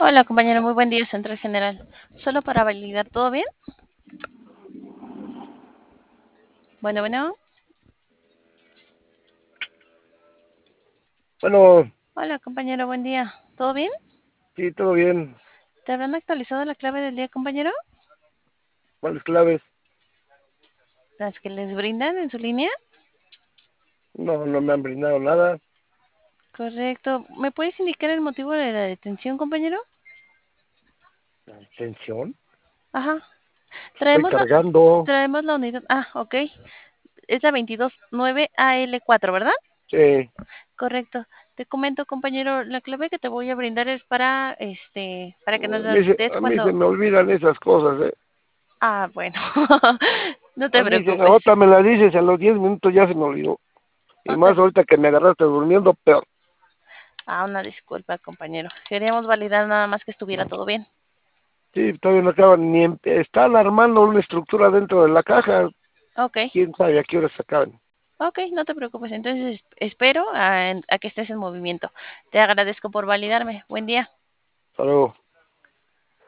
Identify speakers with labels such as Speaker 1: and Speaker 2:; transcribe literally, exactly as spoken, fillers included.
Speaker 1: Hola, compañero, muy buen día, Central General. Solo para validar, ¿todo bien? Bueno, bueno.
Speaker 2: Bueno,
Speaker 1: Hola, compañero, buen día. ¿Todo bien?
Speaker 2: sí, todo bien.
Speaker 1: ¿Te habrán actualizado la clave del día, compañero?
Speaker 2: ¿Cuáles claves?
Speaker 1: Las que les brindan en su línea.
Speaker 2: No, no me han brindado nada.
Speaker 1: Correcto. ¿Me puedes indicar el motivo de la detención, compañero?
Speaker 2: ¿Atención?
Speaker 1: Ajá.
Speaker 2: Estoy
Speaker 1: Traemos la,
Speaker 2: cargando.
Speaker 1: traemos la unidad. Ah, ok. Es la veintidós nueve A L cuatro, ¿verdad?
Speaker 2: Sí.
Speaker 1: Correcto. Te comento, compañero, la clave que te voy a brindar es para, este, para que nos
Speaker 2: A
Speaker 1: la
Speaker 2: mí, se,
Speaker 1: des
Speaker 2: a mí se
Speaker 1: cuando...
Speaker 2: me olvidan esas cosas, ¿eh?
Speaker 1: Ah, bueno. No te
Speaker 2: A mí se,
Speaker 1: preocupes.
Speaker 2: ahorita me la dices, en los diez minutos ya se me olvidó. Y
Speaker 1: No te
Speaker 2: más ahorita que me agarraste durmiendo, peor.
Speaker 1: Ah, una disculpa, compañero. Queríamos validar nada más que estuviera todo bien.
Speaker 2: Sí, todavía no acaban ni... em- Están armando una estructura dentro de la caja.
Speaker 1: Ok,
Speaker 2: ¿Quién sabe a qué hora se acaban?
Speaker 1: ok, no te preocupes. Entonces es- espero a, a que estés en movimiento. Te agradezco por validarme. Buen día.
Speaker 2: Hasta luego.